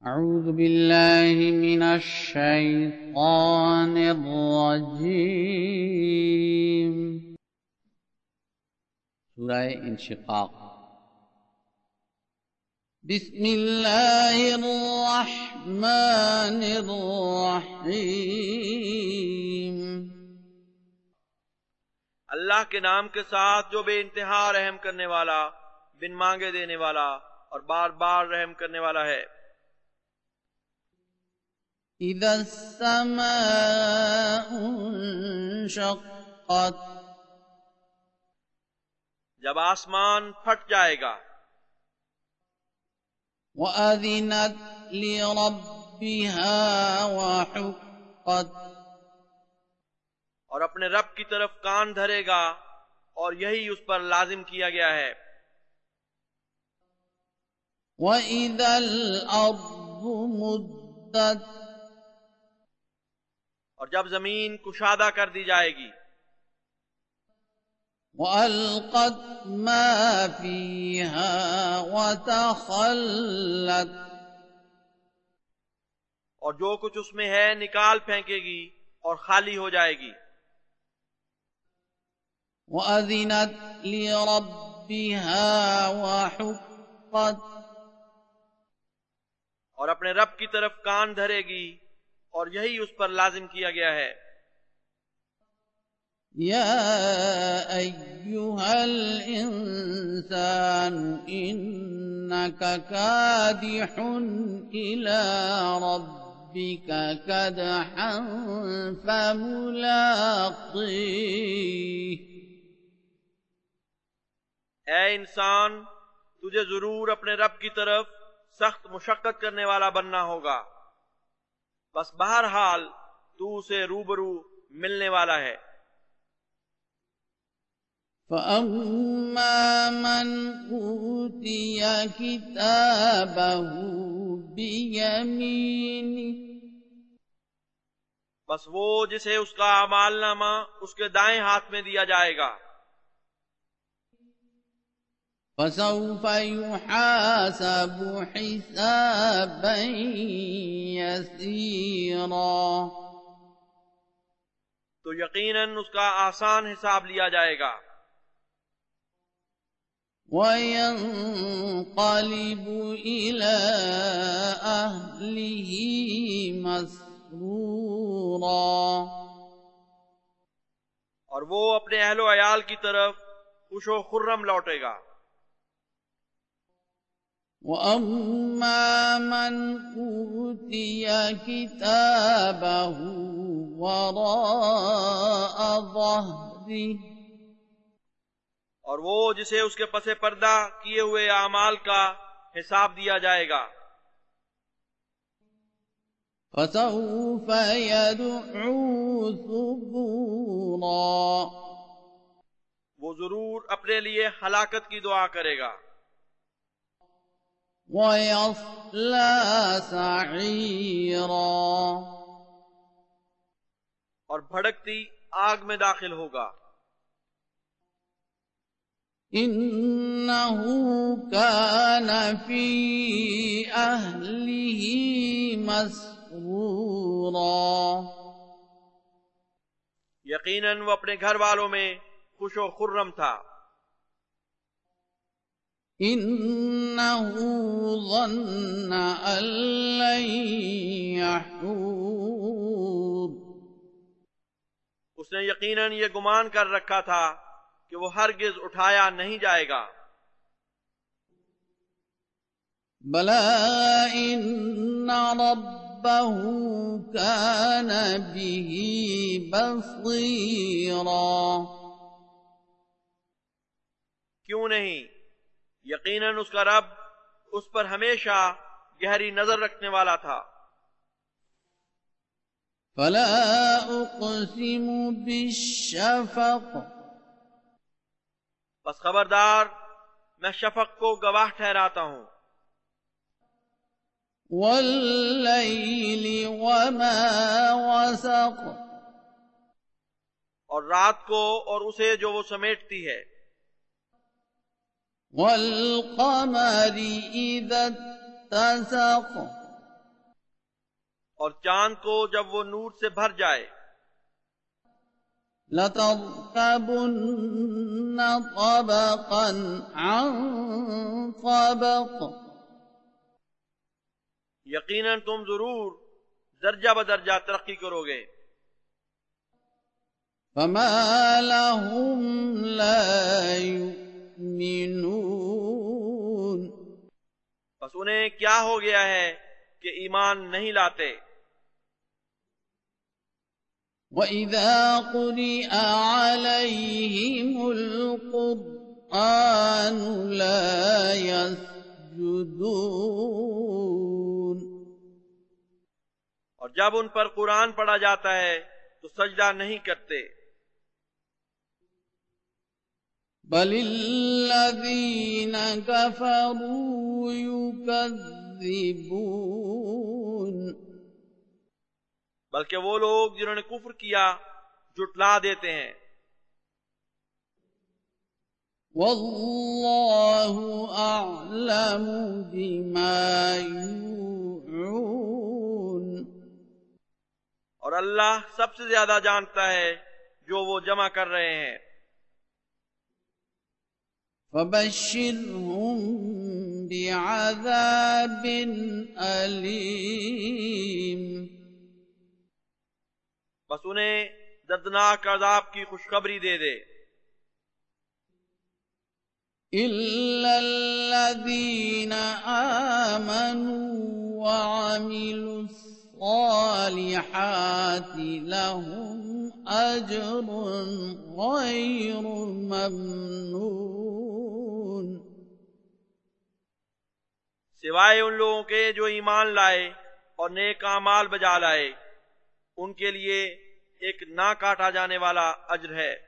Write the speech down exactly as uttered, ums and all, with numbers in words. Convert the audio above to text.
اعوذ باللہ من الشیطان الرجیم۔ سورہ انشقاق۔ بسم اللہ الرحمن الرحیم۔ اللہ کے نام کے ساتھ جو بے انتہا رحم کرنے والا، بن مانگے دینے والا اور بار بار رحم کرنے والا ہے۔ اذا السماء انشقت، جب آسمان پھٹ جائے گا۔ وَأَذِنَتْ لِرَبِّهَا وَحُقَّتْ، اور اپنے رب کی طرف کان دھرے گا اور یہی اس پر لازم کیا گیا ہے۔ وَإِذَا الْأَرْضُ مُدَّتْ، اور جب زمین کشادہ کر دی جائے گی۔ وَأَلْقَتْ مَا فِيهَا وَتَخَلَّتْ، اور جو کچھ اس میں ہے نکال پھینکے گی اور خالی ہو جائے گی۔ وَأَذِنَتْ لِرَبِّهَا وَحُقَّتْ، اور اپنے رب کی طرف کان دھرے گی اور یہی اس پر لازم کیا گیا ہے۔ یا ایھا الانسان انک کادح الی ربک کدحا فملاقیہ۔ اے انسان، تجھے ضرور اپنے رب کی طرف سخت مشقت کرنے والا بننا ہوگا، بس بہرحال تو اسے روبرو ملنے والا ہے۔ فَأَمَّا مَنْ أُوتِيَ كِتَابَهُ بِيَمِينِهِ، بس وہ جسے اس کا اعمال نامہ اس کے دائیں ہاتھ میں دیا جائے گا۔ فَسَوْفَ يُحَاسَبُ حِسَابًا يَسِيرًا، تو یقیناً اس کا آسان حساب لیا جائے گا۔ وَيَنْقَلِبُ إِلَىٰ أَهْلِهِ مَسْرُورًا، اور وہ اپنے اہل و عیال کی طرف خوش و خرم لوٹے گا۔ وَأَمَّا مَنْ أُوتِيَ كِتَابَهُ وَرَاءَ ظَهْرِهِ، اور وہ جسے اس کے پس پردہ کیے ہوئے اعمال کا حساب دیا جائے گا۔ فَسَوْفَ يَدْعُو ثُبُورًا، وہ ضرور اپنے لیے ہلاکت کی دعا کرے گا۔ وَيَصْلَىٰ سَعِيرًا، اور بھڑکتی آگ میں داخل ہوگا۔ إِنَّهُ كَانَ فِي أَهْلِهِ مَسْرُورًا، یقیناً وہ اپنے گھر والوں میں خوش و خرم تھا۔ إِنَّهُ ظَنَّ أَن لَّن يَحُورَ، اس نے یقیناً یہ گمان کر رکھا تھا کہ وہ ہرگز اٹھایا نہیں جائے گا۔ بَلَىٰ إِنَّ رَبَّهُ كَانَ بِهِ بَصِيرًا، کیوں نہیں، یقیناً اس کا رب اس پر ہمیشہ گہری نظر رکھنے والا تھا۔ فَلَا أُقْسِمُ بِالشَّفَقِ، بس خبردار، میں شفق کو گواہ ٹھہراتا ہوں۔ وَاللَّيْلِ وَمَا وَسَقَ، اور رات کو اور اسے جو وہ سمیٹتی ہے۔ وَالْقَمَرِ إِذَا اتَّسَقَ، اور چاند کو جب وہ نور سے بھر جائے. لَتَرْكَبُنَّ طَبَقًا عَن طَبَقٍ یقیناً تم ضرور درجہ بدرجہ ترقی کرو گے. فَمَا لَهُمْ لَا يُؤْمِنُونَ بس انہیں کیا ہو گیا ہے کہ ایمان نہیں لاتے. وَإِذَا قُرِئَ عَلَيْهِمُ الْقُرْآنُ لَا يَسْجُدُونَ اور جب ان پر قرآن پڑھا جاتا ہے تو سجدہ نہیں کرتے. بَلِ الَّذِينَ كَفَرُوا يُكَذِّبُونَ بلکہ وہ لوگ جنہوں نے کفر کیا جھٹلا دیتے ہیں. وَاللَّهُ أَعْلَمُ بِمَا يُوعُونَ اور اللہ سب سے زیادہ جانتا ہے جو وہ جمع کر رہے ہیں. فَبَشِّرْهُم بِعَذَابٍ أَلِيمٍ بس انہیں دردناک عذاب کی خوشخبری دے دے. إِلَّا الَّذِينَ آمَنُوا وَعَمِلُوا الصَّالِحَاتِ لَهُمْ أَجْرٌ غَيْرُ مَمْنُونٍ سوائے ان لوگوں کے جو ایمان لائے اور نیک اعمال بجا لائے، ان کے لیے ایک نہ کاٹا جانے والا اجر ہے.